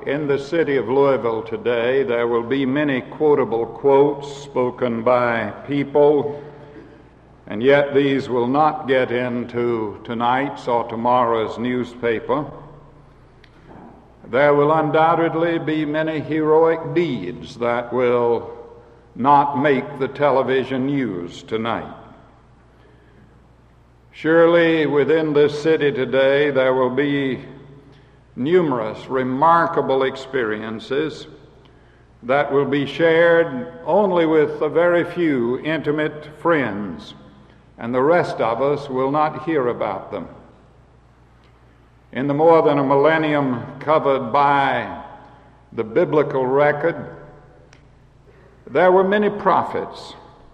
in the city of Louisville today, there will be many quotable quotes spoken by people, and yet these will not get into tonight's or tomorrow's newspaper. There will undoubtedly be many heroic deeds that will not make the television news tonight. Surely within this city today there will be numerous remarkable experiences that will be shared only with a very few intimate friends, and the rest of us will not hear about them. In the more than a millennium covered by the biblical record, there were many prophets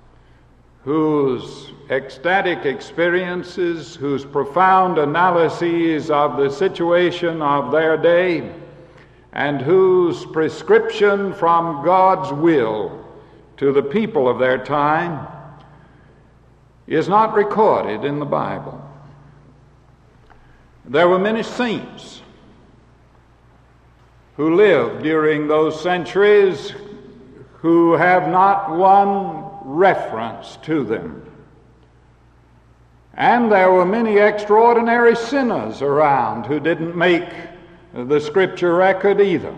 whose ecstatic experiences, whose profound analyses of the situation of their day, and whose prescription from God's will to the people of their time is not recorded in the Bible. There were many saints who lived during those centuries who have not one reference to them. And there were many extraordinary sinners around who didn't make the Scripture record either.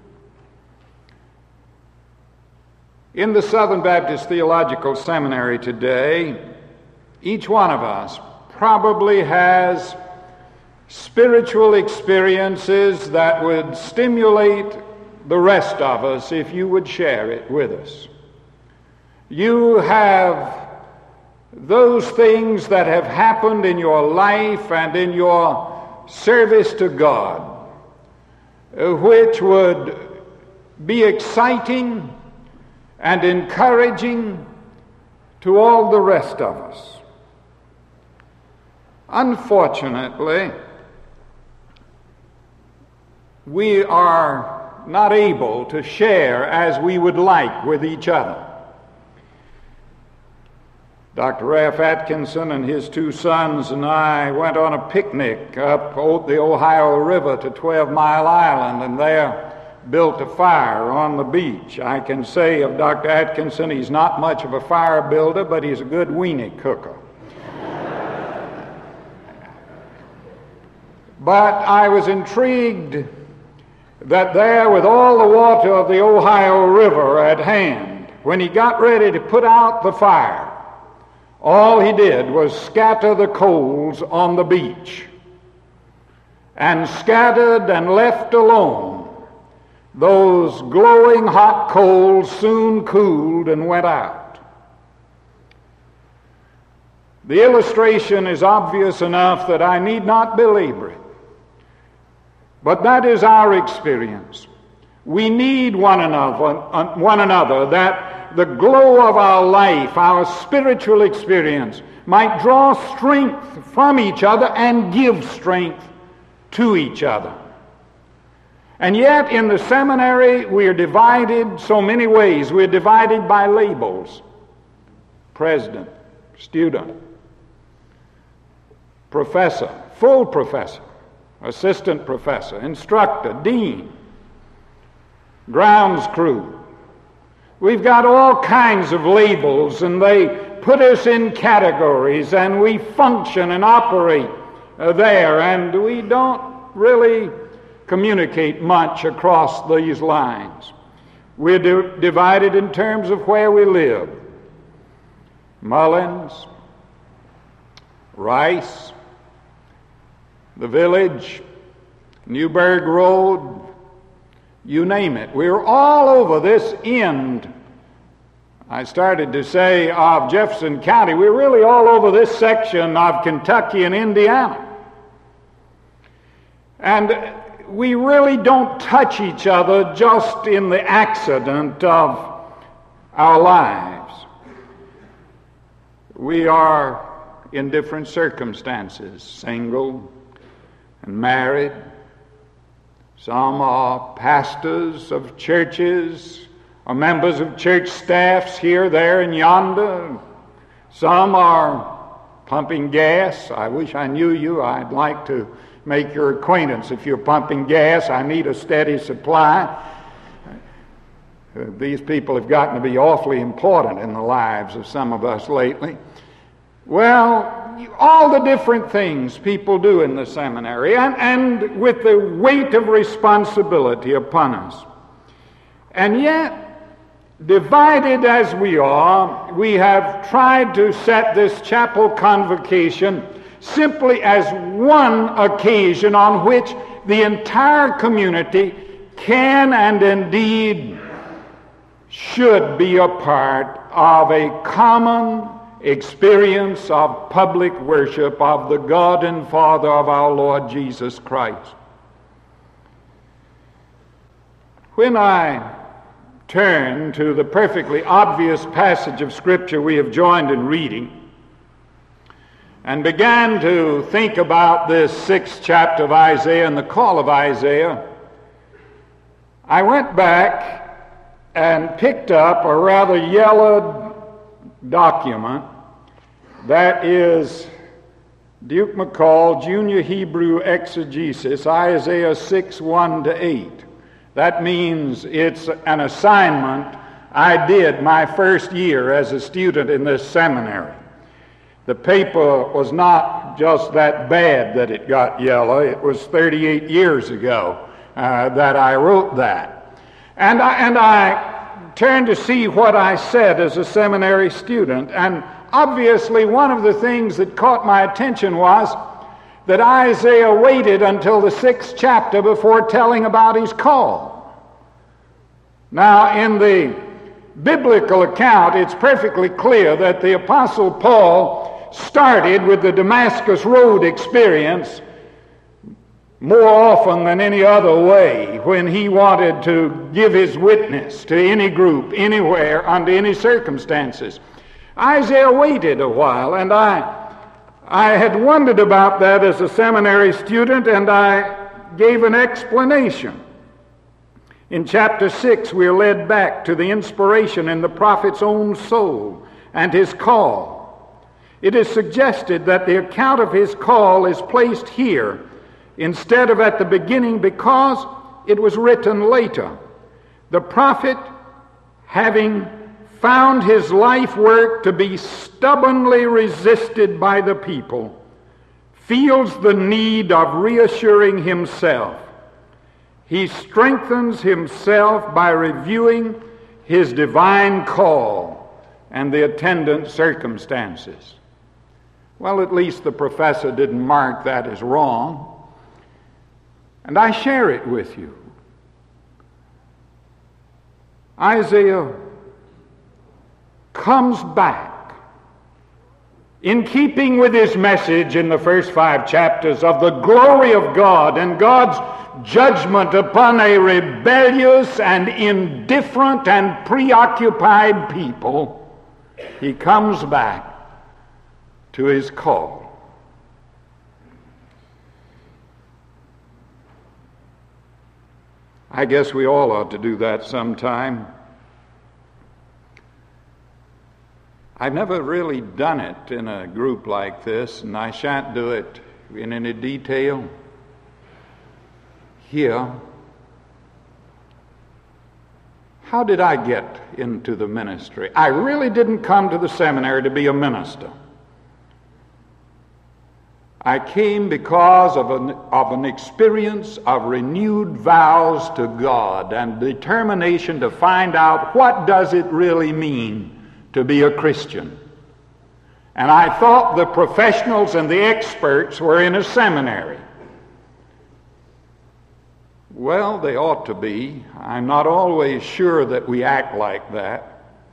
In the Southern Baptist Theological Seminary today, each one of us probably has spiritual experiences that would stimulate the rest of us if you would share it with us. You have those things that have happened in your life and in your service to God, which would be exciting and encouraging to all the rest of us. Unfortunately, we are not able to share as we would like with each other. Dr. Ralph Atkinson and his two sons and I went on a picnic up the Ohio River to 12 Mile Island, and there built a fire on the beach. I can say of Dr. Atkinson, he's not much of a fire builder, but he's a good weenie cooker. But I was intrigued that there, with all the water of the Ohio River at hand, when he got ready to put out the fire, all he did was scatter the coals on the beach. And scattered and left alone, those glowing hot coals soon cooled and went out. The illustration is obvious enough that I need not belabor it. But that is our experience. We need one another, that the glow of our life, our spiritual experience, might draw strength from each other and give strength to each other. And yet in the seminary we are divided so many ways. We're divided by labels: president, student, professor, full professor, assistant professor, instructor, dean, grounds crew. We've got all kinds of labels, and they put us in categories, and we function and operate there, and we don't really communicate much across these lines. We're divided in terms of where we live. Mullins, Rice, the Village, Newburgh Road, you name it. We're all over this end. I started to say of Jefferson County. We're really all over this section of Kentucky and Indiana. And we really don't touch each other just in the accident of our lives. We are in different circumstances, single and married. Some are pastors of churches or members of church staffs here, there, and yonder. Some are pumping gas. I wish I knew you. I'd like to make your acquaintance. If you're pumping gas, I need a steady supply. These people have gotten to be awfully important in the lives of some of us lately. Well, all the different things people do in the seminary, and with the weight of responsibility upon us. And yet, divided as we are, we have tried to set this chapel convocation simply as one occasion on which the entire community can and indeed should be a part of a common experience of public worship of the God and Father of our Lord Jesus Christ. When I turn to the perfectly obvious passage of Scripture we have joined in reading and began to think about this 6th chapter of Isaiah and the call of Isaiah, I went back and picked up a rather yellowed document that is Duke McCall, Junior Hebrew Exegesis, Isaiah 6:1-8. That means it's an assignment I did my first year as a student in this seminary. The paper was not just that bad that it got yellow. It was 38 years ago that I wrote that. And I turned to see what I said as a seminary student, and obviously one of the things that caught my attention was that Isaiah waited until the 6th chapter before telling about his call. Now, in the biblical account, it's perfectly clear that the Apostle Paul started with the Damascus Road experience more often than any other way when he wanted to give his witness to any group, anywhere, under any circumstances. Isaiah waited a while, and I had wondered about that as a seminary student, and I gave an explanation. In chapter 6, we are led back to the inspiration in the prophet's own soul and his call. It is suggested that the account of his call is placed here instead of at the beginning because it was written later. The prophet, having found his life work to be stubbornly resisted by the people, feels the need of reassuring himself. He strengthens himself by reviewing his divine call and the attendant circumstances. Well, at least the professor didn't mark that as wrong. And I share it with you. Isaiah comes back in keeping with his message in the first 5 chapters of the glory of God and God's judgment upon a rebellious and indifferent and preoccupied people. He comes back to his call. I guess we all ought to do that sometime. I've never really done it in a group like this, and I shan't do it in any detail here. How did I get into the ministry? I really didn't come to the seminary to be a minister. I came because of an experience of renewed vows to God and determination to find out what does it really mean to be a Christian. And I thought the professionals and the experts were in a seminary. Well, they ought to be. I'm not always sure that we act like that.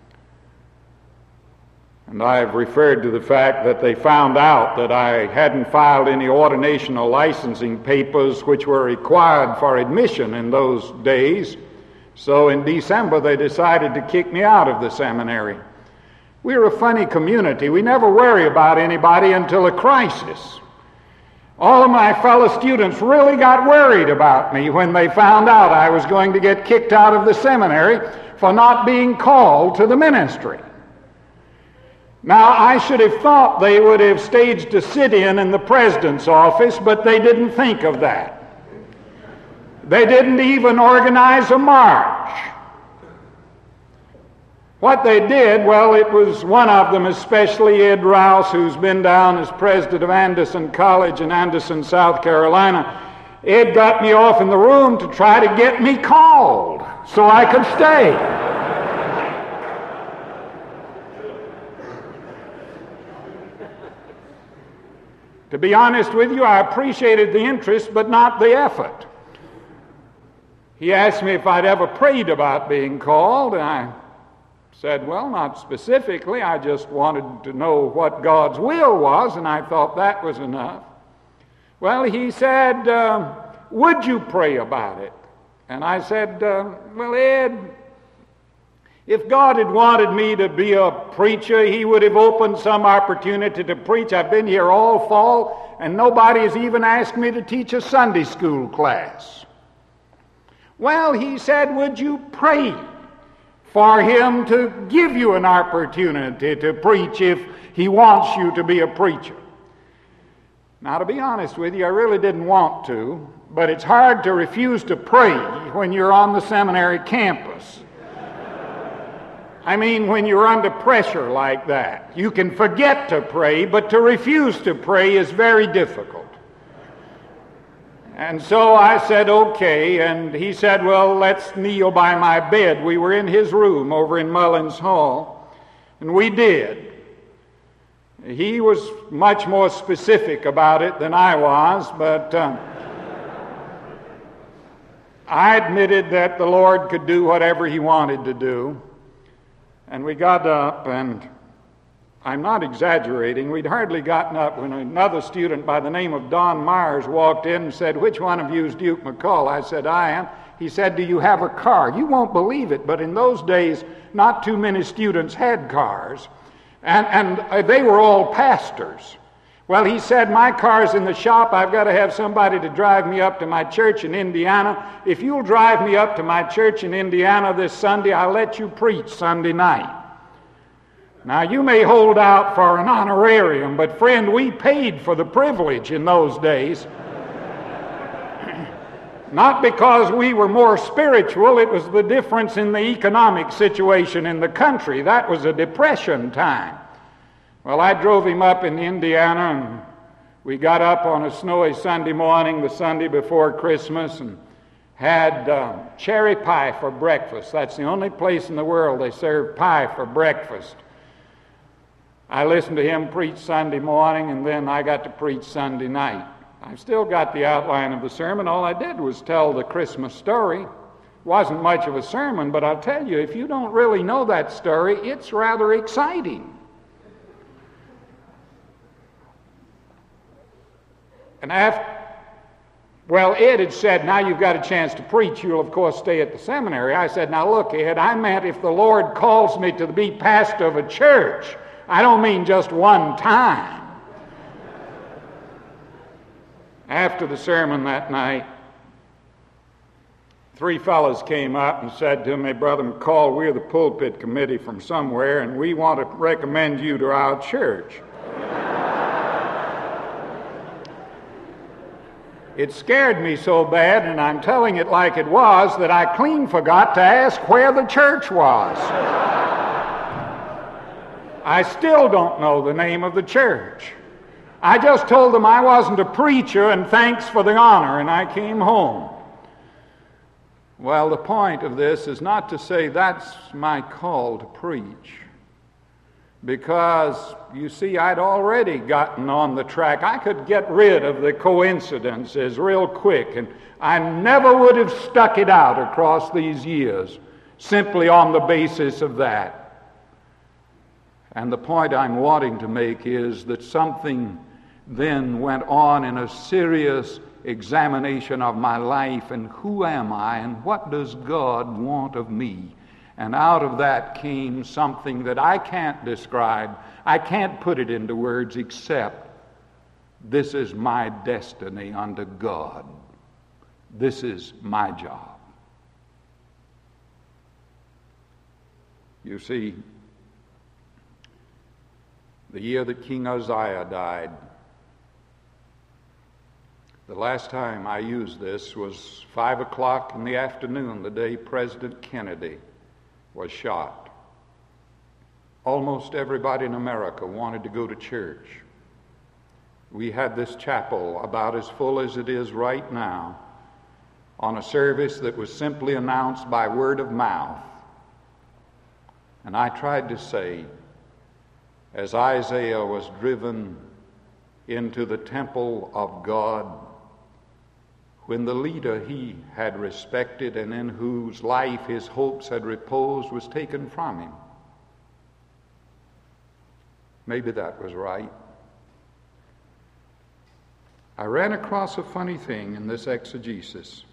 And I've referred to the fact that they found out that I hadn't filed any ordination or licensing papers which were required for admission in those days. So in December they decided to kick me out of the seminary. We're a funny community. We never worry about anybody until a crisis. All of my fellow students really got worried about me when they found out I was going to get kicked out of the seminary for not being called to the ministry. Now, I should have thought they would have staged a sit-in in the president's office, but they didn't think of that. They didn't even organize a march. What they did, well, it was one of them, especially Ed Rouse, who's been down as president of Anderson College in Anderson, South Carolina. Ed got me off in the room to try to get me called so I could stay. To be honest with you, I appreciated the interest, but not the effort. He asked me if I'd ever prayed about being called, and I said, well, not specifically. I just wanted to know what God's will was, and I thought that was enough. Well, he said, would you pray about it? And I said, well, Ed, if God had wanted me to be a preacher, he would have opened some opportunity to preach. I've been here all fall, and nobody has even asked me to teach a Sunday school class. Well, he said, would you pray for him to give you an opportunity to preach if he wants you to be a preacher? Now, to be honest with you, I really didn't want to, but it's hard to refuse to pray when you're on the seminary campus. I mean, when you're under pressure like that. You can forget to pray, but to refuse to pray is very difficult. And so I said, okay, and he said, well, let's kneel by my bed. We were in his room over in Mullins Hall, and we did. He was much more specific about it than I was, but I admitted that the Lord could do whatever he wanted to do. And we got up, and I'm not exaggerating, we'd hardly gotten up when another student by the name of Don Myers walked in and said, which one of you is Duke McCall? I said, I am. He said, do you have a car? You won't believe it, but in those days, not too many students had cars, and they were all pastors. Well, he said, my car's in the shop. I've got to have somebody to drive me up to my church in Indiana. If you'll drive me up to my church in Indiana this Sunday, I'll let you preach Sunday night. Now, you may hold out for an honorarium, but friend, we paid for the privilege in those days. Not because we were more spiritual, it was the difference in the economic situation in the country. That was a depression time. Well, I drove him up in Indiana, and we got up on a snowy Sunday morning, the Sunday before Christmas, and had cherry pie for breakfast. That's the only place in the world they serve pie for breakfast. I listened to him preach Sunday morning, and then I got to preach Sunday night. I've still got the outline of the sermon. All I did was tell the Christmas story. It wasn't much of a sermon, but I'll tell you, if you don't really know that story, it's rather exciting. And Ed had said, now you've got a chance to preach, you'll of course stay at the seminary. I said, now look, Ed, I meant if the Lord calls me to be pastor of a church, I don't mean just one time. After the sermon that night, 3 fellows came up and said to me, Brother McCall, we're the pulpit committee from somewhere, and we want to recommend you to our church. It scared me so bad, and I'm telling it like it was, that I clean forgot to ask where the church was. I still don't know the name of the church. I just told them I wasn't a preacher, and thanks for the honor, and I came home. Well, the point of this is not to say that's my call to preach, because, you see, I'd already gotten on the track. I could get rid of the coincidences real quick, and I never would have stuck it out across these years simply on the basis of that. And the point I'm wanting to make is that something then went on in a serious examination of my life, and who am I, and what does God want of me? And out of that came something that I can't describe. I can't put it into words except this is my destiny unto God. This is my job. You see, the year that King Uzziah died. The last time I used this was 5 o'clock in the afternoon, the day President Kennedy was shot. Almost everybody in America wanted to go to church. We had this chapel about as full as it is right now on a service that was simply announced by word of mouth. And I tried to say, as Isaiah was driven into the temple of God, when the leader he had respected and in whose life his hopes had reposed was taken from him. Maybe that was right. I ran across a funny thing in this exegesis.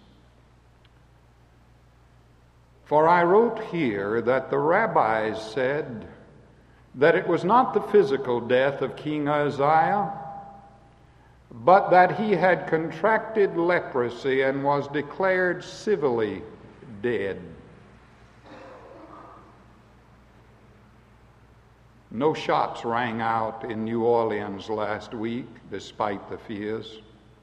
For I wrote here that the rabbis said that it was not the physical death of King Uzziah, but that he had contracted leprosy and was declared civilly dead. No shots rang out in New Orleans last week, despite the fears.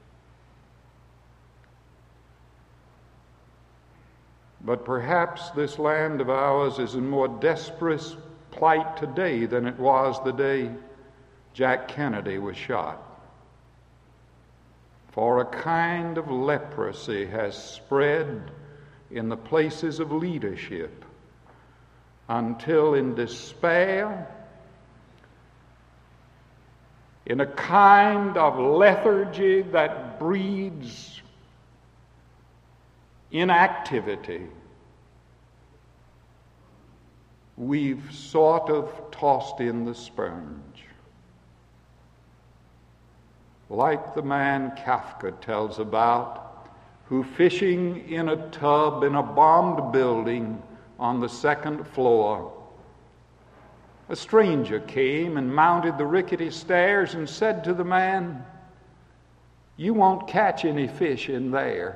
But perhaps this land of ours is in more desperate plight today than it was the day Jack Kennedy was shot. For a kind of leprosy has spread in the places of leadership until in despair, in a kind of lethargy that breeds inactivity, we've sort of tossed in the sponge. Like the man Kafka tells about, who fishing in a tub in a bombed building on the 2nd floor, a stranger came and mounted the rickety stairs and said to the man, "You won't catch any fish in there."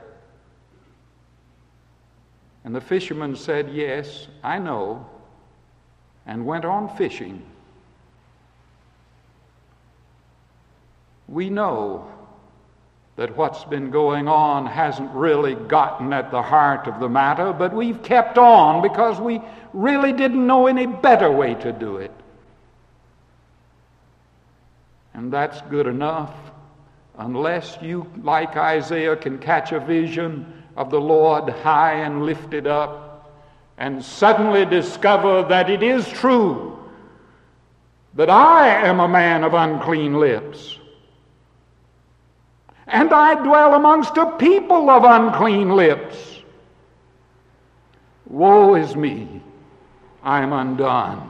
And the fisherman said, "Yes, I know," and went on fishing. We know that what's been going on hasn't really gotten at the heart of the matter, but we've kept on because we really didn't know any better way to do it. And that's good enough, unless you, like Isaiah, can catch a vision of the Lord high and lifted up and suddenly discover that it is true that I am a man of unclean lips. And I dwell amongst a people of unclean lips. Woe is me, I am undone.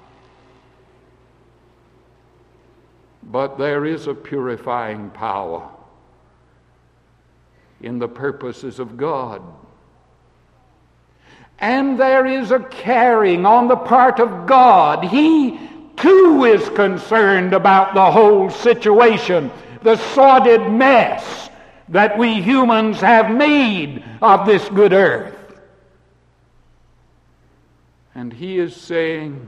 But there is a purifying power in the purposes of God. And there is a caring on the part of God. He too is concerned about the whole situation, the sordid mess that we humans have made of this good earth. And he is saying,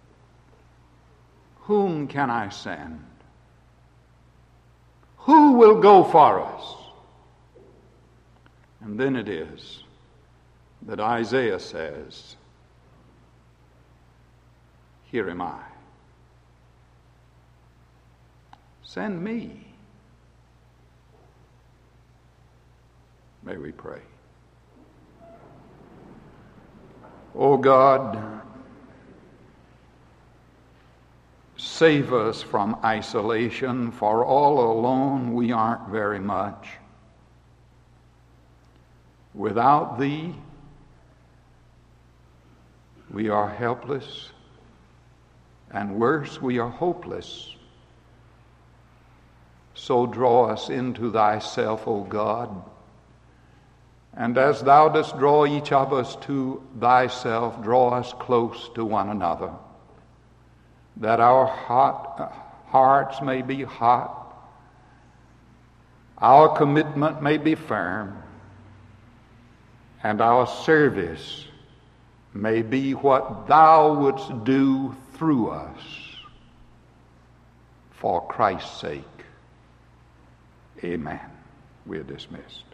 whom can I send? Who will go for us? And then it is that Isaiah says, here am I. Send me. May we pray. O God, save us from isolation, for all alone we aren't very much. Without Thee, we are helpless, and worse, we are hopeless. So draw us into Thyself, O God, and as Thou dost draw each of us to Thyself, draw us close to one another, that our hearts may be hot, our commitment may be firm, and our service may be what Thou wouldst do through us. for Christ's sake. Amen. We are dismissed.